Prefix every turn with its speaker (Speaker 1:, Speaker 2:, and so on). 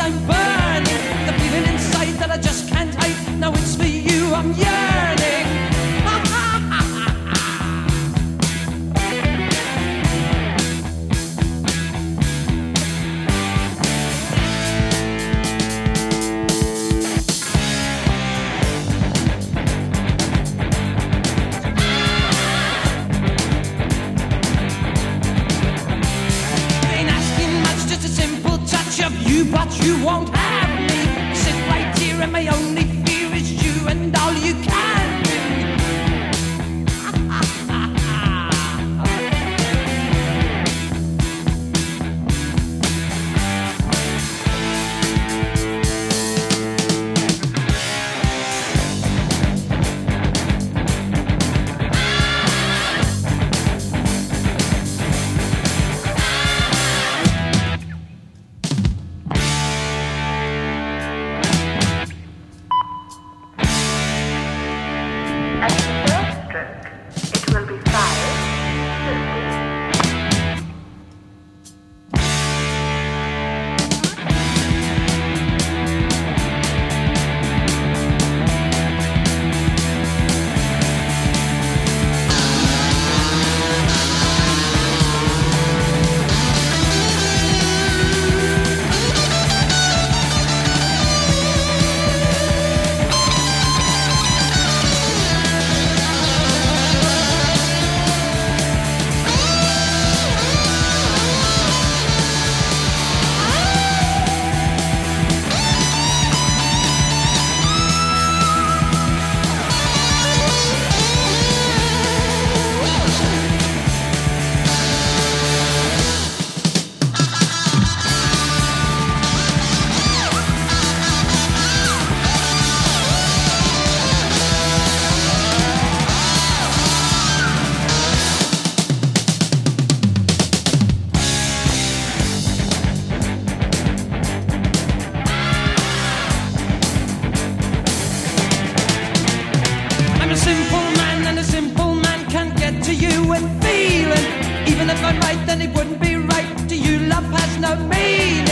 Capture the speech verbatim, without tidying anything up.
Speaker 1: I'm burning. The feeling inside that I just can't hide. Now it's for you I'm yearning. You, but you won't have me. Sit right here and my only fear is you and all you can do. Even if I'm right, then it wouldn't be right. To you, love has no meaning.